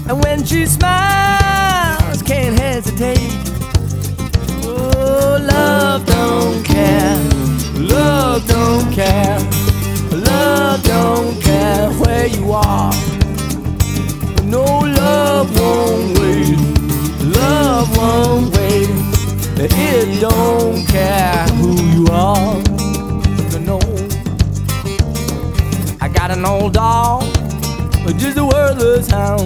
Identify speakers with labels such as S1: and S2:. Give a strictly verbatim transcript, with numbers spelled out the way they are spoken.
S1: And when she smiles, can't hesitate. Oh, love don't care, love don't care, love don't care where you are. No, love won't wait, love won't wait. It don't care who you are. No, I got an old dog, just a worthless hound.